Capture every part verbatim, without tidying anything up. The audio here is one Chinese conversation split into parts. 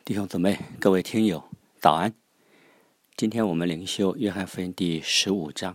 弟兄姊妹，各位听友，早安！今天我们灵修约翰福音第十五章。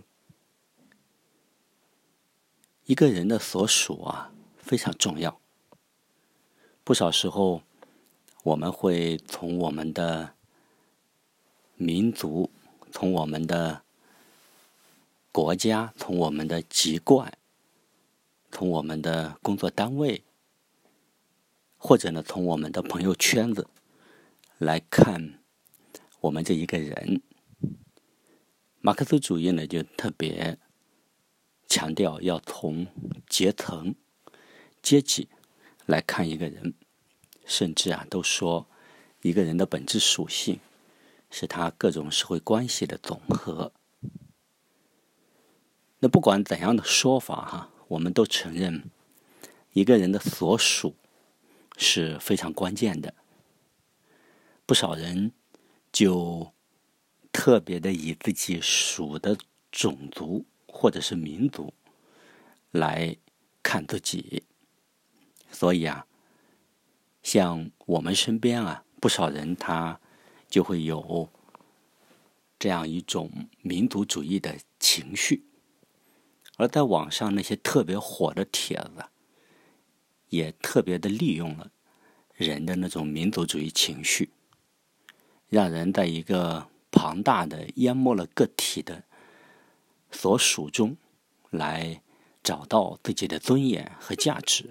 一个人的所属啊，非常重要。不少时候，我们会从我们的民族、从我们的国家、从我们的籍贯、从我们的工作单位，或者呢，从我们的朋友圈子来看我们这一个人。马克思主义呢，就特别强调要从阶层、阶级来看一个人，甚至啊，都说一个人的本质属性是他各种社会关系的总和。那不管怎样的说法哈，我们都承认一个人的所属是非常关键的。不少人就特别的以自己属的种族或者是民族来看自己，所以啊，像我们身边啊，不少人他就会有这样一种民族主义的情绪，而在网上那些特别火的帖子，也特别的利用了人的那种民族主义情绪，让人在一个庞大的淹没了个体的所属中来找到自己的尊严和价值。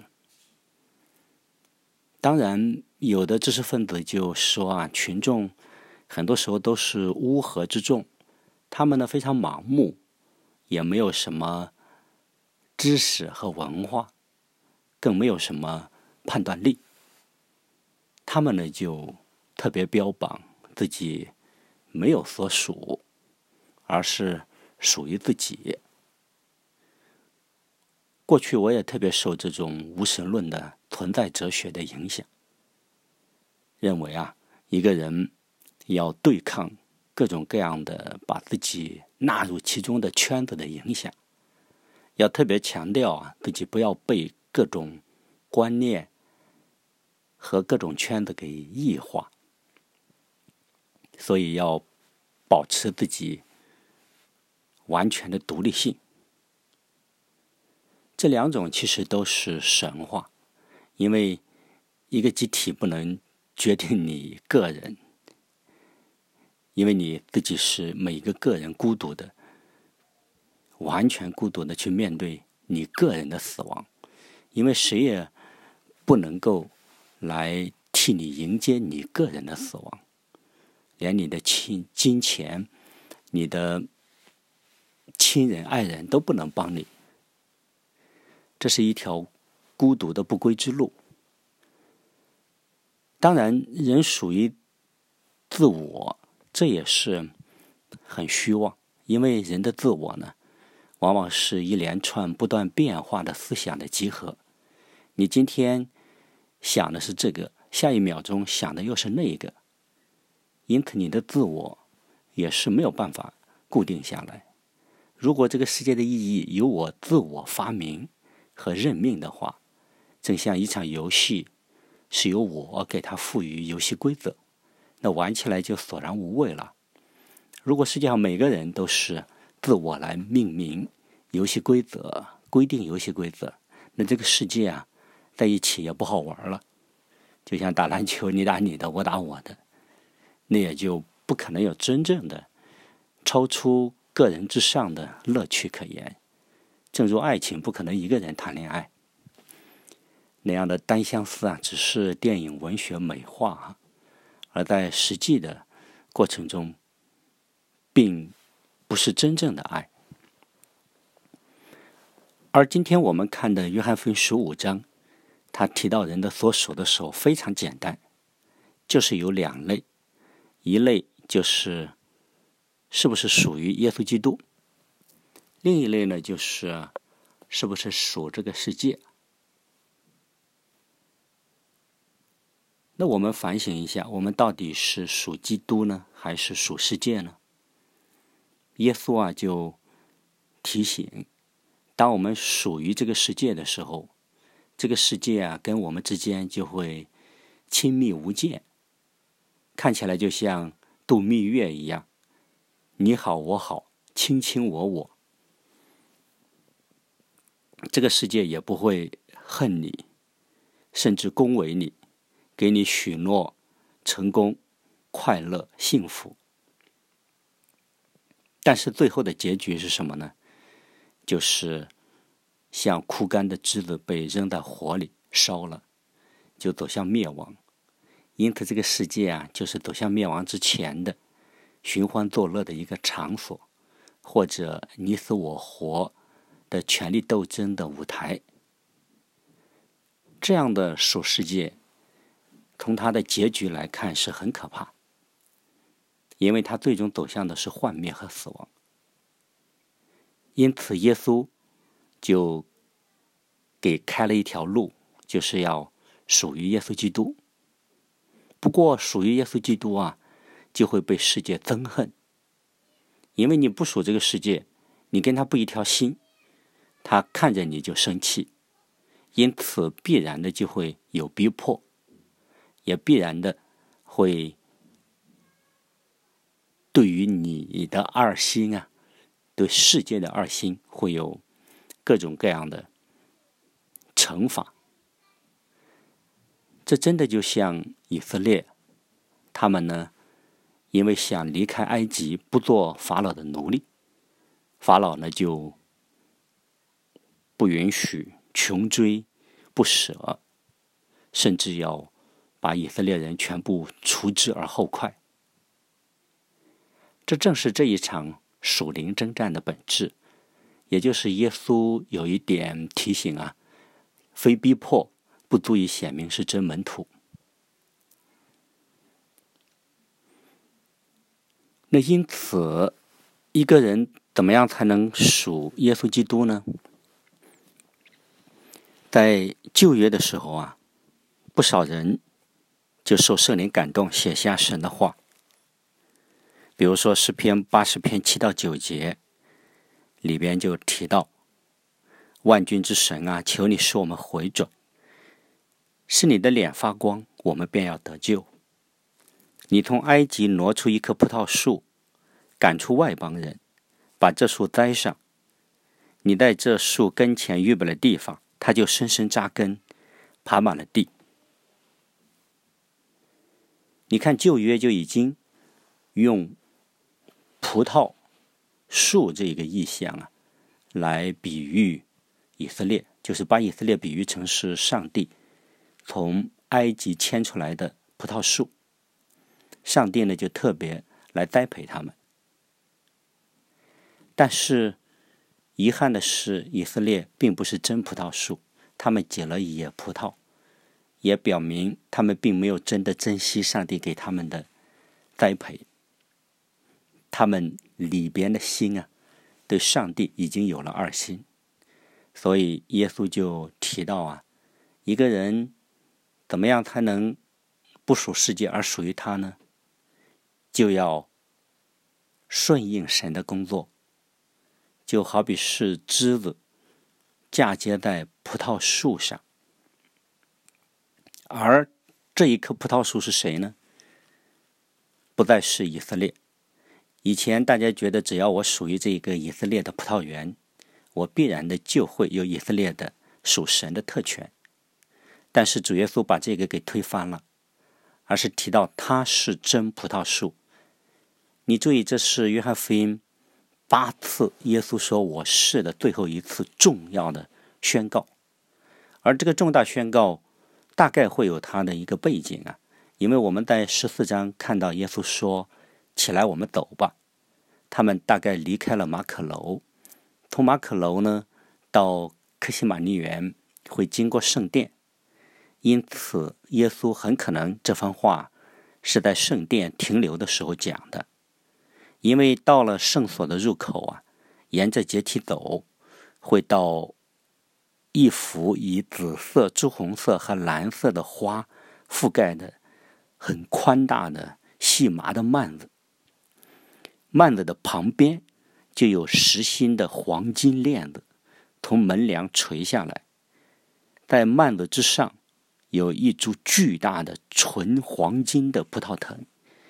当然，有的知识分子就说啊，群众很多时候都是乌合之众，他们呢非常盲目，也没有什么知识和文化，更没有什么判断力。他们呢就特别标榜自己没有所属，而是属于自己。过去我也特别受这种无神论的存在哲学的影响，认为啊，一个人要对抗各种各样的把自己纳入其中的圈子的影响，要特别强调啊，自己不要被各种观念和各种圈子给异化，所以要保持自己完全的独立性。这两种其实都是神话，因为一个集体不能决定你个人，因为你自己是每一个个人孤独的，完全孤独的去面对你个人的死亡，因为谁也不能够来替你迎接你个人的死亡，连你的亲金钱、你的亲人、爱人都不能帮你。这是一条孤独的不归之路。当然，人属于自我，这也是很虚妄，因为人的自我呢，往往是一连串不断变化的思想的集合。你今天想的是这个，下一秒钟想的又是那一个，因此你的自我也是没有办法固定下来。如果这个世界的意义由我自我发明和任命的话，正像一场游戏是由我给它赋予游戏规则，那玩起来就索然无味了。如果世界上每个人都是自我来命名游戏规则、规定游戏规则，那这个世界啊，在一起也不好玩了。就像打篮球，你打你的，我打我的，那也就不可能有真正的超出个人之上的乐趣可言。正如爱情不可能一个人谈恋爱，那样的单相思啊，只是电影文学美化啊，而在实际的过程中，并不是真正的爱。而今天我们看的约翰福音十五章，他提到人的所属的时候非常简单，就是有两类，一类就是是不是属于耶稣基督，另一类呢，就是是不是属这个世界。那我们反省一下，我们到底是属基督呢，还是属世界呢？耶稣啊就提醒，当我们属于这个世界的时候，这个世界啊跟我们之间就会亲密无间， 看起来就像度蜜月一样，你好我好，卿卿我我，这个世界也不会恨你，甚至恭维你，给你许诺成功、快乐、幸福。但是最后的结局是什么呢？就是像枯干的枝子被扔在火里烧了，就走向灭亡。因此这个世界啊，就是走向灭亡之前的寻欢作乐的一个场所，或者你死我活的权力斗争的舞台。这样的属世界，从它的结局来看是很可怕，因为它最终走向的是幻灭和死亡。因此耶稣就给开了一条路，就是要属于耶稣基督。不过属于耶稣基督啊，就会被世界憎恨，因为你不属这个世界，你跟他不一条心，他看着你就生气，因此必然的就会有逼迫，也必然的会对于你的二心啊，对世界的二心会有各种各样的惩罚。这真的就像以色列，他们呢，因为想离开埃及，不做法老的奴隶，法老呢就不允许，穷追不舍，甚至要把以色列人全部除之而后快。这正是这一场属灵征战的本质，也就是耶稣有一点提醒啊，非逼迫不足以显明是真门徒。那因此，一个人怎么样才能属耶稣基督呢？在旧约的时候啊，不少人就受圣灵感动，写下神的话。比如说诗篇八十篇七到九节里边就提到，万军之神啊，求你使我们回转，使你的脸发光，我们便要得救。你从埃及挪出一棵葡萄树，赶出外邦人，把这树栽上。你在这树跟前预备了地方，它就深深扎根，爬满了地。你看旧约就已经用葡萄树这个意象啊，来比喻以色列，就是把以色列比喻成是上帝从埃及牵出来的葡萄树。上帝呢就特别来栽培他们。但是遗憾的是，以色列并不是真葡萄树，他们结了野葡萄，也表明他们并没有真的珍惜上帝给他们的栽培。他们里边的心啊，对上帝已经有了二心。所以耶稣就提到啊，一个人怎么样才能不属世界而属于他呢？就要顺应神的工作，就好比是枝子嫁接在葡萄树上。而这一棵葡萄树是谁呢？不再是以色列。以前大家觉得只要我属于这一个以色列的葡萄园，我必然的就会有以色列的属神的特权。但是主耶稣把这个给推翻了，而是提到他是真葡萄树。你注意，这是约翰福音八次耶稣说我是的最后一次重要的宣告。而这个重大宣告大概会有它的一个背景啊，因为我们在十四章看到耶稣说起来我们走吧，他们大概离开了马可楼，从马可楼呢到客西马尼园会经过圣殿，因此耶稣很可能这番话是在圣殿停留的时候讲的。因为到了圣所的入口啊，沿着阶梯走，会到一幅以紫色、朱红色和蓝色的花覆盖的很宽大的细麻的幔子，幔子的旁边就有实心的黄金链子从门梁垂下来，在幔子之上有一株巨大的纯黄金的葡萄藤，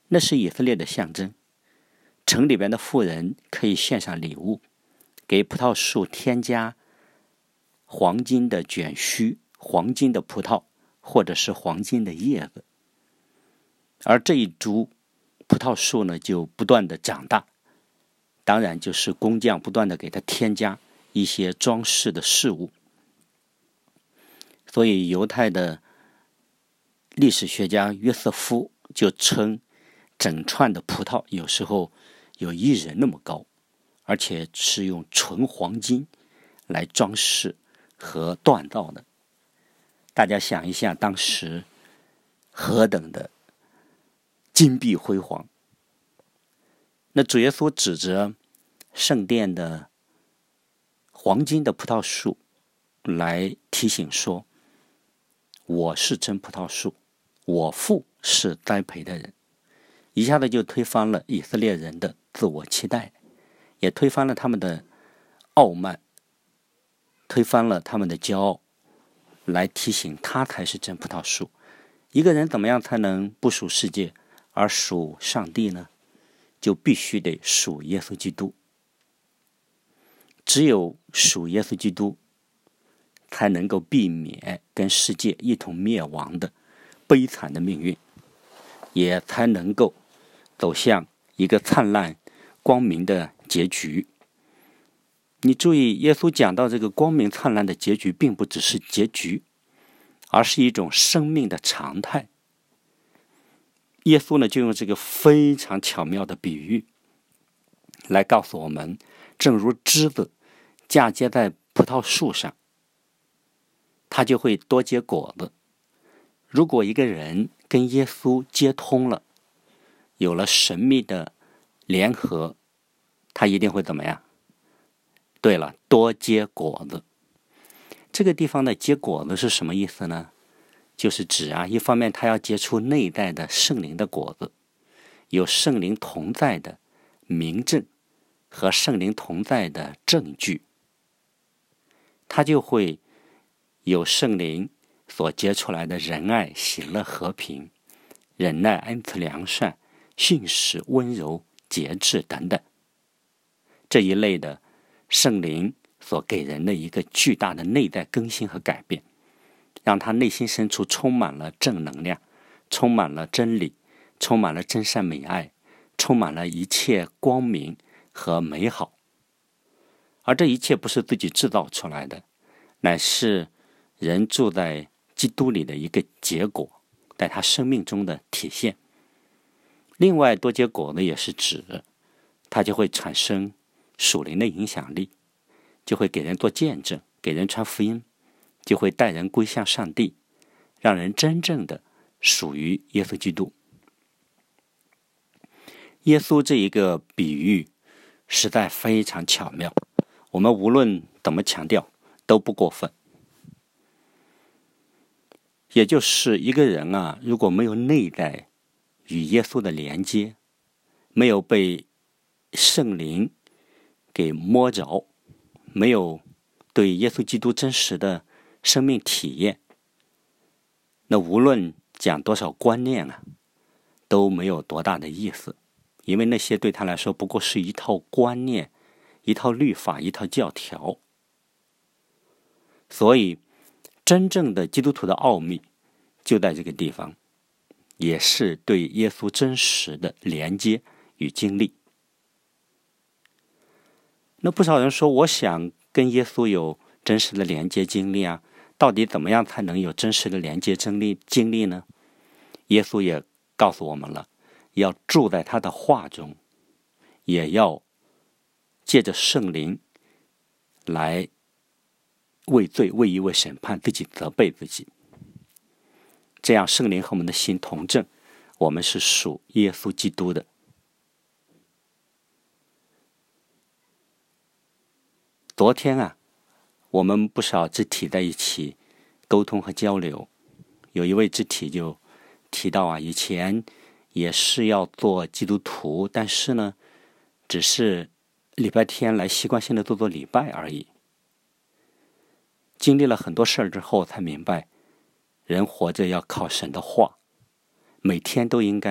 那是以色列的象征。城里边的妇人可以献上礼物，给葡萄树添加黄金的卷须、黄金的葡萄，或者是黄金的叶子。而这一株葡萄树呢，就不断的长大，当然就是工匠不断的给它添加一些装饰的事物。所以犹太的历史学家约瑟夫就称整串的葡萄有时候有一人那么高，而且是用纯黄金来装饰和锻造的。大家想一下，当时何等的金碧辉煌。那主耶稣指着圣殿的黄金的葡萄树来提醒说，我是真葡萄树，我父是栽培的人。一下子就推翻了以色列人的自我期待，也推翻了他们的傲慢，推翻了他们的骄傲，来提醒他才是真葡萄树。一个人怎么样才能不属世界而属上帝呢？就必须得属耶稣基督。只有属耶稣基督，才能够避免跟世界一同灭亡的悲惨的命运，也才能够走向一个灿烂光明的结局。你注意，耶稣讲到这个光明灿烂的结局，并不只是结局，而是一种生命的常态。耶稣呢，就用这个非常巧妙的比喻来告诉我们，正如枝子嫁接在葡萄树上，它就会多结果子。如果一个人跟耶稣接通了，有了神秘的联合，他一定会怎么样？对了，多结果子。这个地方的结果子是什么意思呢？就是指啊，一方面他要结出内在的圣灵的果子，有圣灵同在的明证和圣灵同在的证据，他就会有圣灵所结出来的仁爱、喜乐、和平、忍耐、恩慈、良善、信实、温柔、节制等等，这一类的圣灵所给人的一个巨大的内在更新和改变，让他内心深处充满了正能量，充满了真理，充满了真善美爱，充满了一切光明和美好。而这一切不是自己制造出来的，乃是人住在基督里的一个结果，在他生命中的体现。另外，多结果呢，也是指它就会产生属灵的影响力，就会给人做见证，给人传福音，就会带人归向上帝，让人真正的属于耶稣基督。耶稣这一个比喻实在非常巧妙，我们无论怎么强调都不过分。也就是一个人啊，如果没有内在与耶稣的连接，没有被圣灵给摸着，没有对耶稣基督真实的生命体验，那无论讲多少观念啊，都没有多大的意思，因为那些对他来说不过是一套观念、一套律法、一套教条。所以真正的基督徒的奥秘就在这个地方，也是对耶稣真实的连接与经历。那不少人说，我想跟耶稣有真实的连接经历啊，到底怎么样才能有真实的连接经历经历呢？耶稣也告诉我们了，要住在他的话中，也要借着圣灵来为罪、为义、为审判自己，责备自己。这样圣灵和我们的心同证，我们是属耶稣基督的。昨天啊，我们不少肢体在一起沟通和交流，有一位肢体就提到啊，以前也是要做基督徒，但是呢，只是礼拜天来习惯性的做做礼拜而已。经历了很多事儿之后，才明白，人活着要靠神的话，每天都应该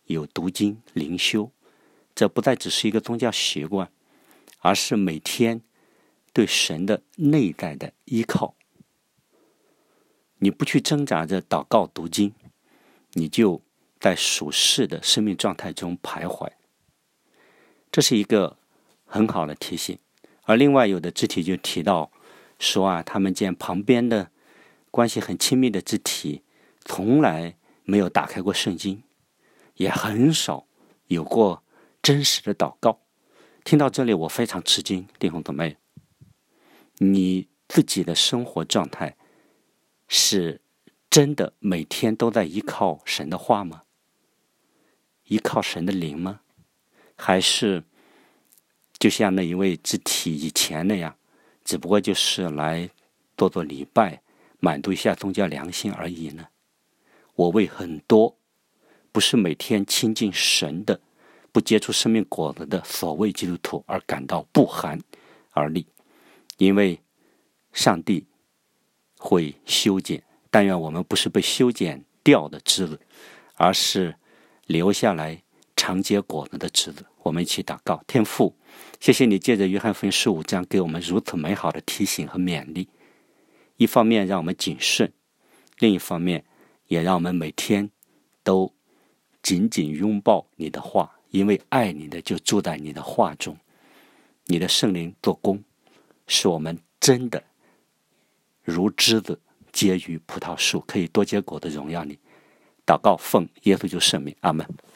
有读经灵修，这不再只是一个宗教习惯，而是每天对神的内在的依靠。你不去挣扎着祷告读经，你就在属世的生命状态中徘徊。这是一个很好的提醒。而另外有的肢体就提到说啊，他们见旁边的关系很亲密的肢体从来没有打开过圣经，也很少有过真实的祷告。听到这里我非常吃惊，弟兄姊妹，你自己的生活状态是真的每天都在依靠神的话吗？依靠神的灵吗？还是就像那一位肢体以前那样，只不过就是来做做礼拜，满足一下宗教良心而已呢？我为很多不是每天亲近神的、不结出生命果子的所谓基督徒而感到不寒而栗，因为上帝会修剪，但愿我们不是被修剪掉的枝子，而是留下来常结果子的枝子。我们一起祷告。天父，谢谢你借着约翰福音十五章给我们如此美好的提醒和勉励，一方面让我们谨慎，另一方面也让我们每天都紧紧拥抱你的话，因为爱你的就住在你的话中。你的圣灵做工，使我们真的如枝子结于葡萄树，可以多结果的荣耀你。祷告奉耶稣就圣名，阿们。